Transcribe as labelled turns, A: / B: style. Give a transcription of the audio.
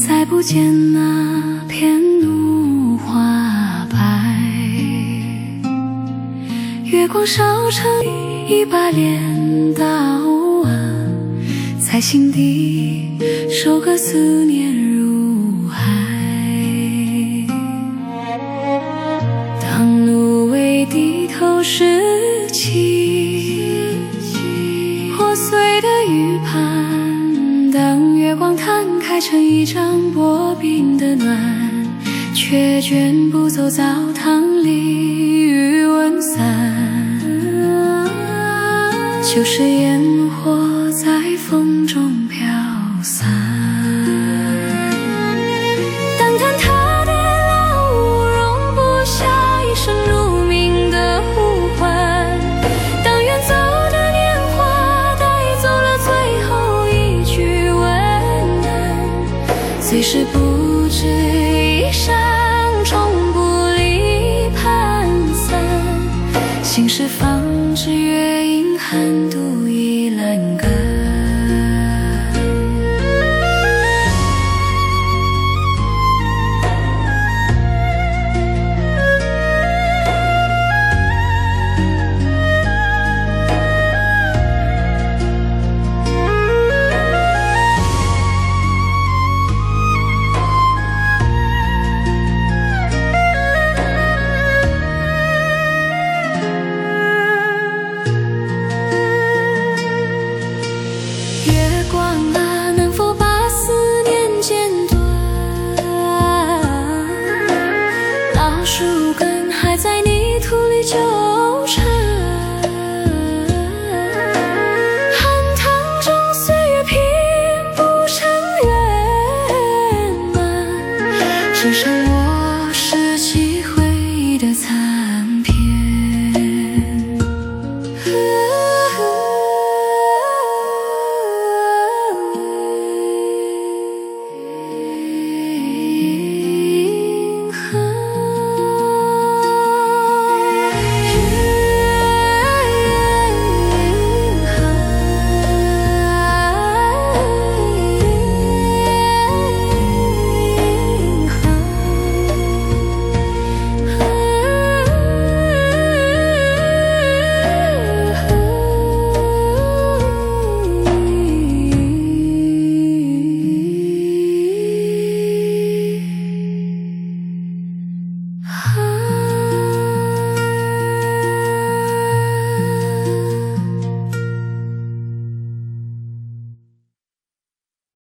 A: 再不见那片怒花白，月光烧成一把镰刀啊，在心底收割思念如海。当芦苇低头时期，破碎的玉盘，当月光摊开成一张薄冰的暖，却卷不走澡堂里余温散，旧时烟火在风中飘散。当坍塌的老屋容不下一生如鸣的呼唤，当远走的年华带走了最后一句温暖，虽是不止一生终不离盘散，心事放置月影寒度一阑干。月光啊，能否把思念剪断？那树根还在泥土里纠缠，寒塘中岁月拼不成圆满，只剩